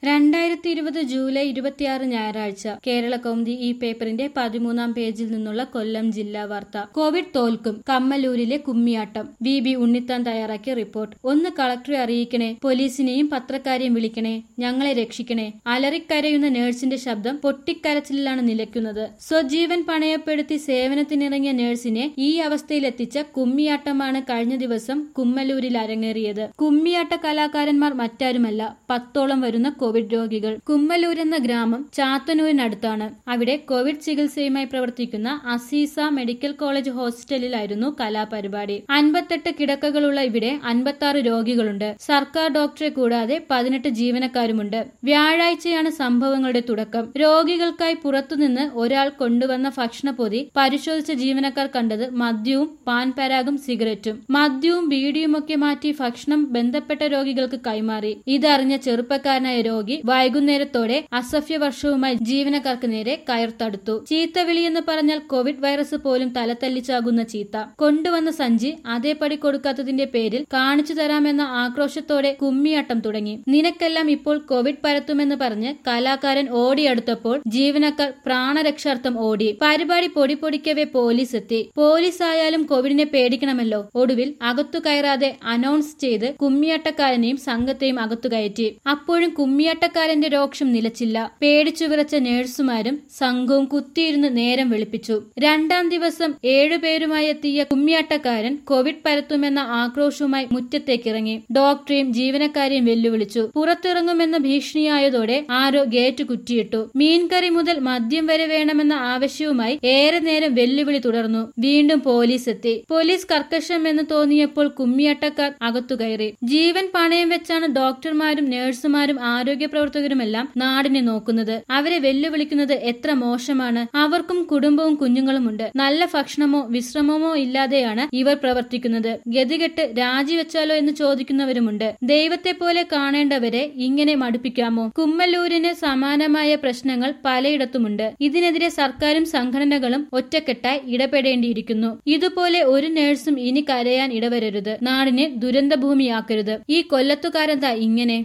2020 July 26 ഞായറാഴ്ച കേരള കൗമുദി ഈ പേപ്പറിന്റെ 13-ാം പേജിൽ നിന്നുള്ള കൊല്ലം ജില്ലാ വാർത്ത. കോവിഡ് തോൽക്കും, കമ്മലൂരിലെ കുമ്മിയാട്ടം. VB ഉണ്ണിത്താൻ തയ്യാറാക്കിയ റിപ്പോർട്ട്. ഒന്ന് കളക്ടറെ അറിയിക്കണേ, പോലീസിനെയും പത്രക്കാരെയും വിളിക്കണേ, ഞങ്ങളെ രക്ഷിക്കണേ. അലറിക്കരയുന്ന നഴ്സിന്റെ ശബ്ദം പൊട്ടിക്കരച്ചിലാണ് നിലയ്ക്കുന്നത്. സ്വജീവൻ പണയപ്പെടുത്തി സേവനത്തിനിറങ്ങിയ നഴ്സിനെ ഈ അവസ്ഥയിലെത്തിച്ച കുമ്മിയാട്ടമാണ് കഴിഞ്ഞ ദിവസം കുമ്മലൂരിൽ അരങ്ങേറിയത്. കുമ്മിയാട്ട കലാകാരന്മാർ മറ്റാരുമല്ല, 10ഓളം വരുന്ന കോവിഡ് രോഗികൾ. കുമ്മലൂരെന്ന ഗ്രാമം ചാത്തന്നൂരിനടുത്താണ്. അവിടെ കോവിഡ് ചികിത്സയുമായി പ്രവർത്തിക്കുന്ന അസീസ മെഡിക്കൽ കോളേജ് ഹോസ്പിറ്റലിലായിരുന്നു കലാപരിപാടി. 58 കിടക്കകളുള്ള ഇവിടെ 56 രോഗികളുണ്ട്. സർക്കാർ ഡോക്ടറെ കൂടാതെ 18 ജീവനക്കാരുമുണ്ട്. വ്യാഴാഴ്ചയാണ് സംഭവങ്ങളുടെ തുടക്കം. രോഗികൾക്കായി പുറത്തുനിന്ന് ഒരാൾ കൊണ്ടുവന്ന ഭക്ഷണപ്പൊതി പരിശോധിച്ച ജീവനക്കാർ കണ്ടത് മദ്യവും പാൻപരാഗും സിഗരറ്റും. മദ്യവും ബീഡിയുമൊക്കെ മാറ്റി ഭക്ഷണം ബന്ധപ്പെട്ട രോഗികൾക്ക് കൈമാറി. ഇതറിഞ്ഞ ചെറുപ്പക്കാരനായ രോഗി വൈകുന്നേരത്തോടെ അസഭ്യവർഷവുമായി ജീവനക്കാർക്ക് നേരെ കയർത്തടുത്തു. ചീത്തവിളിയെന്ന് പറഞ്ഞാൽ കോവിഡ് വൈറസ് പോലും തലതല്ലിച്ചാകുന്ന ചീത്ത. കൊണ്ടുവന്ന സഞ്ചി അതേപടി കൊടുക്കാത്തതിന്റെ പേരിൽ കാണിച്ചു തരാമെന്ന ആക്രോശത്തോടെ കുമ്മിയാട്ടം തുടങ്ങി. നിനക്കെല്ലാം ഇപ്പോൾ കോവിഡ് പരത്തുമെന്ന് പറഞ്ഞ് കലാകാരൻ ഓടിയടുത്തപ്പോൾ ജീവനക്കാർ പ്രാണരക്ഷാർത്ഥം ഓടി. പരിപാടി പൊടിപ്പൊടിക്കവേ പോലീസ് എത്തി. പോലീസ് ആയാലും കോവിഡിനെ പേടിക്കണമല്ലോ. ഒടുവിൽ അകത്തു കയറാതെ അനൗൺസ് ചെയ്ത് കുമ്മിയാട്ടക്കാരനെയും സംഘത്തെയും അകത്തു കയറ്റി. അപ്പോഴും കുമ്മിയാട്ടക്കാരന്റെ രോക്ഷം നിലച്ചില്ല. പേടിച്ചു വിറച്ച നഴ്സുമാരും സംഘവും കുത്തിയിരുന്ന് നേരം വെളുപ്പിച്ചു. 2ാം ദിവസം 7 പേരുമായി എത്തിയ കുമ്മിയാട്ടക്കാരൻ കോവിഡ് പരത്തുമെന്ന ആക്രോശവുമായി മുറ്റത്തേക്കിറങ്ങി. ഡോക്ടറെയും ജീവനക്കാരെയും വെല്ലുവിളിച്ചു. പുറത്തിറങ്ങുമെന്ന ഭീഷണിയായതോടെ ആരോ ഗേറ്റ് കുറ്റിയിട്ടു. മീൻകറി മുതൽ മദ്യം വരെ വേണമെന്ന ആവശ്യവുമായി ഏറെ നേരം വെല്ലുവിളി തുടർന്നു. വീണ്ടും പോലീസ് എത്തി. പോലീസ് കർക്കശമെന്ന് തോന്നിയപ്പോൾ കുമ്മിയാട്ടക്കാർ അകത്തു കയറി. ജീവൻ പണയം വെച്ചാണ് ഡോക്ടർമാരും നഴ്സുമാരും ആരോഗ്യ പ്രവർത്തകരുമെല്ലാം നാടിനെ നോക്കുന്നത്. അവരെ വെല്ലുവിളിക്കുന്നത് എത്ര മോശമാണ്. അവർക്കും കുടുംബവും കുഞ്ഞുങ്ങളുമുണ്ട്. നല്ല ഭക്ഷണമോ വിശ്രമമോ ഇല്ലാതെയാണ് ഇവർ പ്രവർത്തിക്കുന്നത്. ഗതികെട്ട് രാജിവെച്ചാലോ എന്ന് ചോദിക്കുന്നവരുമുണ്ട്. ദൈവത്തെ പോലെ കാണേണ്ടവരെ ഇങ്ങനെ മടുപ്പിക്കാമോ? കുമ്മലൂരിന് സമാനമായ പ്രശ്നങ്ങൾ പലയിടത്തുമുണ്ട്. ഇതിനെതിരെ സർക്കാരും സംഘടനകളും ഒറ്റക്കെട്ടായി ഇടപെടേണ്ടിയിരിക്കുന്നു. ഇതുപോലെ ഒരു നഴ്സും ഇനി കരയാൻ ഇടവരരുത്. നാടിനെ ദുരന്തഭൂമിയാക്കരുത്. ഈ കൊല്ലത്തുകാരെന്താ ഇങ്ങനെ?